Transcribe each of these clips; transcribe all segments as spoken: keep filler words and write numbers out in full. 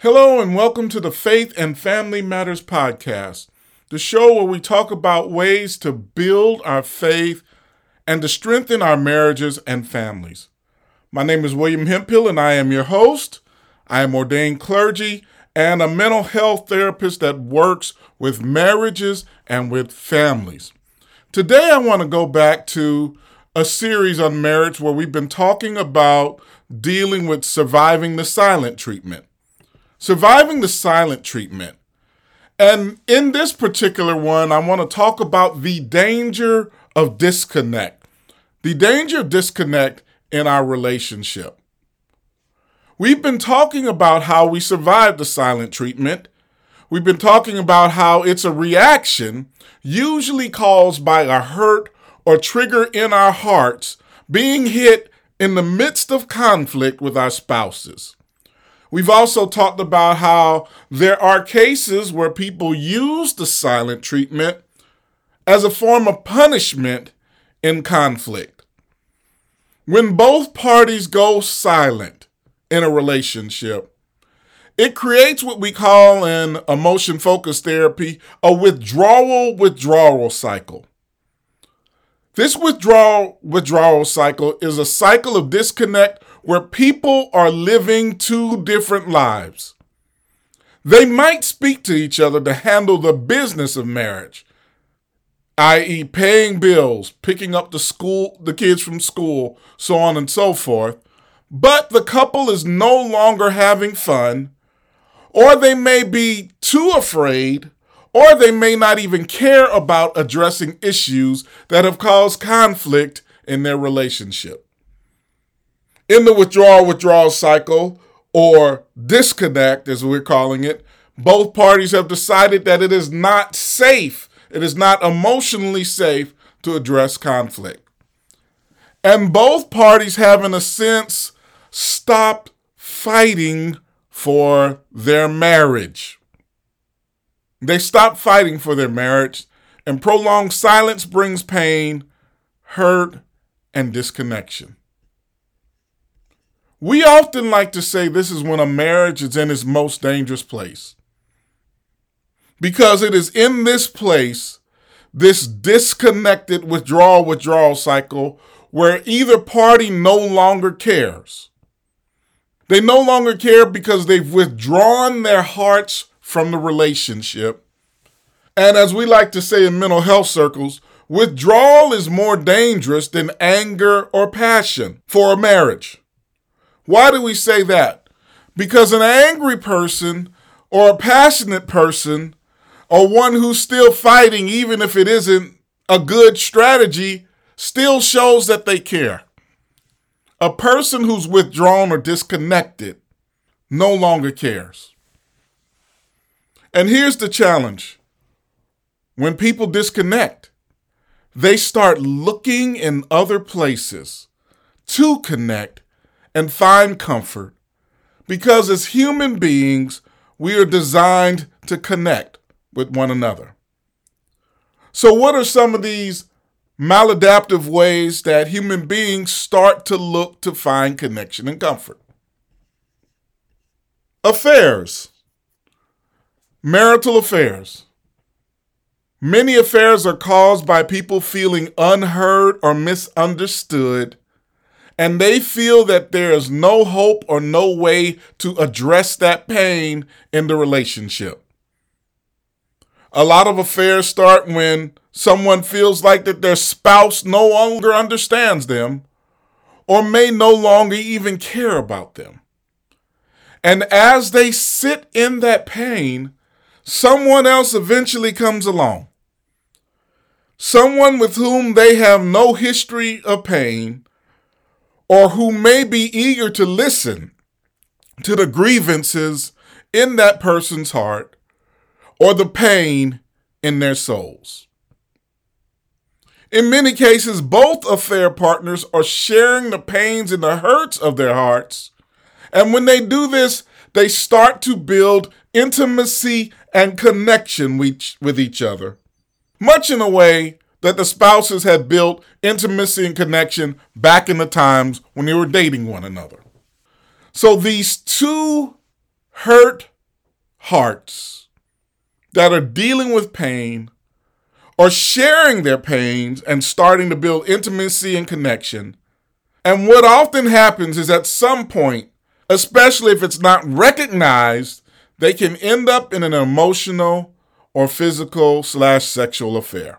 Hello and welcome to the Faith and Family Matters podcast, the show where we talk about ways to build our faith and to strengthen our marriages and families. My name is William Hemphill and I am your host. I am ordained clergy and a mental health therapist that works with marriages and with families. Today I want to go back to a series on marriage where we've been talking about dealing with surviving the silent treatment. Surviving the silent treatment. And in this particular one, I want to talk about the danger of disconnect. The danger of disconnect in our relationship. We've been talking about how we survive the silent treatment. We've been talking about how it's a reaction usually caused by a hurt or trigger in our hearts being hit in the midst of conflict with our spouses. We've also talked about how there are cases where people use the silent treatment as a form of punishment in conflict. When both parties go silent in a relationship, it creates what we call in emotion-focused therapy a withdrawal-withdrawal cycle. This withdrawal-withdrawal cycle is a cycle of disconnect where people are living two different lives. They might speak to each other to handle the business of marriage, that is paying bills, picking up the school, the kids from school, so on and so forth, but the couple is no longer having fun, or they may be too afraid, or they may not even care about addressing issues that have caused conflict in their relationship. In the withdrawal-withdrawal cycle, or disconnect as we're calling it, both parties have decided that it is not safe, it is not emotionally safe to address conflict. And both parties have, in a sense, stopped fighting for their marriage. They stop fighting for their marriage, and prolonged silence brings pain, hurt, and disconnection. We often like to say this is when a marriage is in its most dangerous place. Because it is in this place, this disconnected withdrawal-withdrawal cycle, where either party no longer cares. They no longer care because they've withdrawn their hearts from the relationship. And as we like to say in mental health circles, withdrawal is more dangerous than anger or passion for a marriage. Why do we say that? Because an angry person or a passionate person or one who's still fighting, even if it isn't a good strategy, still shows that they care. A person who's withdrawn or disconnected no longer cares. And here's the challenge. When people disconnect, they start looking in other places to connect and find comfort, because as human beings, we are designed to connect with one another. So what are some of these maladaptive ways that human beings start to look to find connection and comfort? Affairs. Marital affairs. Many affairs are caused by people feeling unheard or misunderstood, and they feel that there is no hope or no way to address that pain in the relationship. A lot of affairs start when someone feels like that their spouse no longer understands them or may no longer even care about them. And as they sit in that pain, someone else eventually comes along. Someone with whom they have no history of pain, or who may be eager to listen to the grievances in that person's heart or the pain in their souls. In many cases, both affair partners are sharing the pains and the hurts of their hearts, and when they do this, they start to build intimacy and connection with each other, much in a way that the spouses had built intimacy and connection back in the times when they were dating one another. So these two hurt hearts that are dealing with pain or sharing their pains and starting to build intimacy and connection. And what often happens is at some point, especially if it's not recognized, they can end up in an emotional or physical slash sexual affair.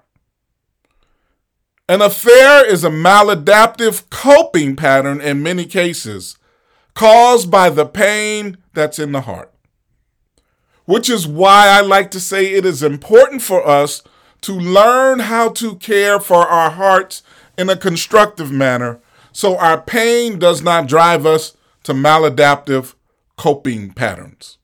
An affair is a maladaptive coping pattern in many cases caused by the pain that's in the heart. Which is why I like to say it is important for us to learn how to care for our hearts in a constructive manner so our pain does not drive us to maladaptive coping patterns.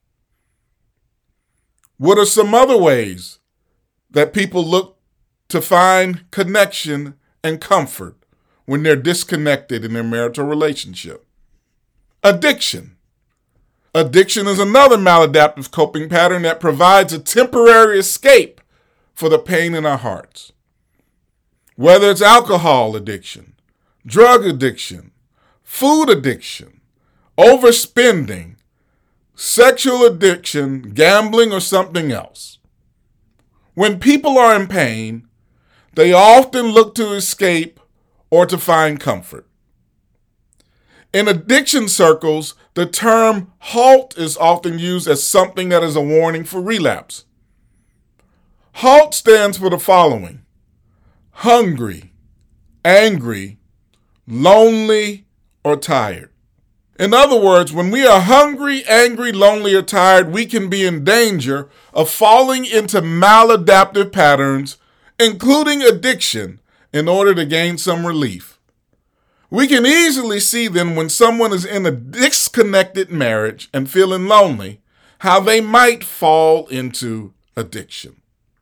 What are some other ways that people look to find connection and comfort when they're disconnected in their marital relationship? Addiction. Addiction is another maladaptive coping pattern that provides a temporary escape for the pain in our hearts. Whether it's alcohol addiction, drug addiction, food addiction, overspending, sexual addiction, gambling, or something else. When people are in pain, they often look to escape or to find comfort. In addiction circles, the term HALT is often used as something that is a warning for relapse. HALT stands for the following: hungry, angry, lonely, or tired. In other words, when we are hungry, angry, lonely, or tired, we can be in danger of falling into maladaptive patterns, including addiction, in order to gain some relief. We can easily see then when someone is in a disconnected marriage and feeling lonely, how they might fall into addiction.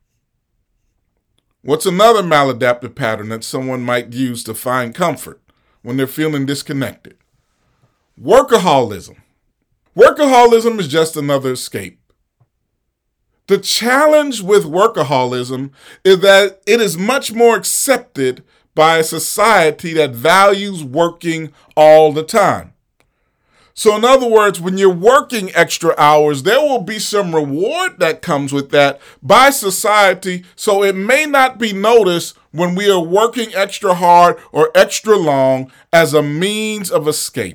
What's another maladaptive pattern that someone might use to find comfort when they're feeling disconnected? Workaholism. Workaholism is just another escape. The challenge with workaholism is that it is much more accepted by a society that values working all the time. So in other words, when you're working extra hours, there will be some reward that comes with that by society, so it may not be noticed when we are working extra hard or extra long as a means of escape.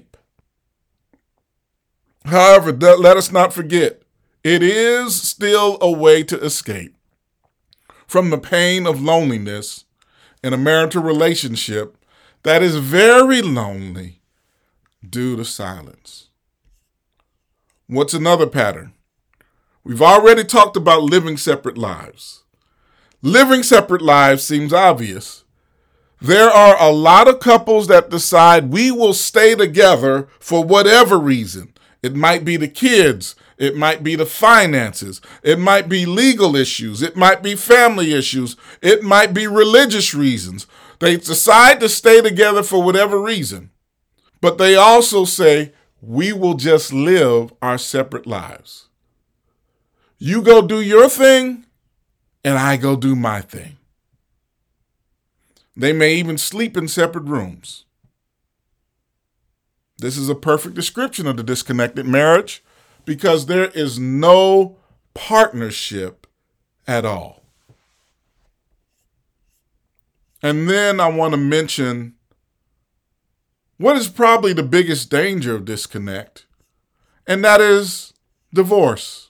However, let us not forget, it is still a way to escape from the pain of loneliness in a marital relationship that is very lonely due to silence. What's another pattern? We've already talked about living separate lives. Living separate lives seems obvious. There are a lot of couples that decide we will stay together for whatever reason. It might be the kids. It might be the finances. It might be legal issues. It might be family issues. It might be religious reasons. They decide to stay together for whatever reason. But they also say, we will just live our separate lives. You go do your thing, and I go do my thing. They may even sleep in separate rooms. This is a perfect description of the disconnected marriage because there is no partnership at all. And then I want to mention what is probably the biggest danger of disconnect, and that is divorce.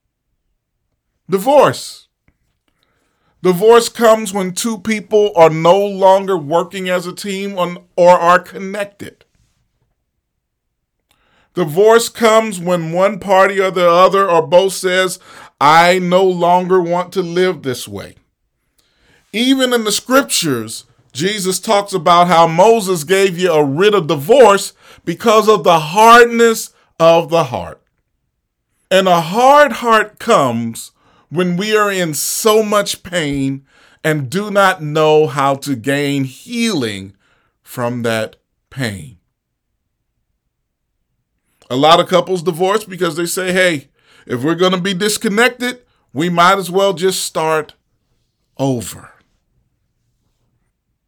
Divorce. Divorce comes when two people are no longer working as a team or are connected. Divorce comes when one party or the other or both says, I no longer want to live this way. Even in the scriptures, Jesus talks about how Moses gave you a writ of divorce because of the hardness of the heart. And a hard heart comes when we are in so much pain and do not know how to gain healing from that pain. A lot of couples divorce because they say, hey, if we're going to be disconnected, we might as well just start over.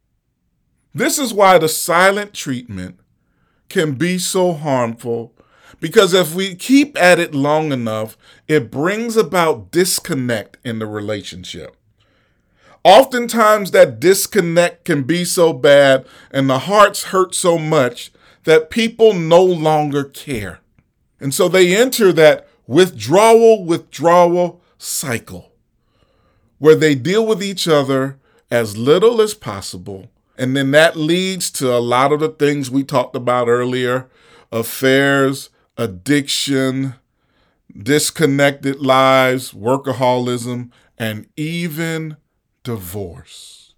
This is why the silent treatment can be so harmful, Because if we keep at it long enough, it brings about disconnect in the relationship. Oftentimes that disconnect can be so bad and the hearts hurt so much that people no longer care. And so they enter that withdrawal, withdrawal cycle where they deal with each other as little as possible. And then that leads to a lot of the things we talked about earlier: affairs, addiction, disconnected lives, workaholism, and even divorce.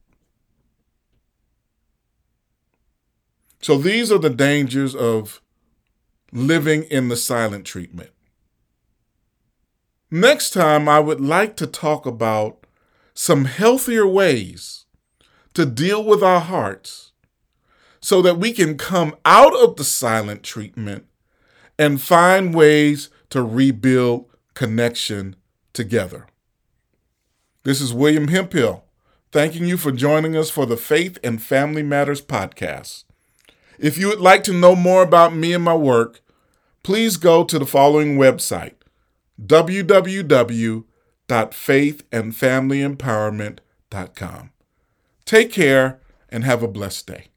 So these are the dangers of living in the silent treatment. Next time, I would like to talk about some healthier ways to deal with our hearts so that we can come out of the silent treatment and find ways to rebuild connection together. This is William Hemphill, thanking you for joining us for the Faith and Family Matters podcast. If you would like to know more about me and my work, please go to the following website, w w w dot faith and family empowerment dot com. Take care and have a blessed day.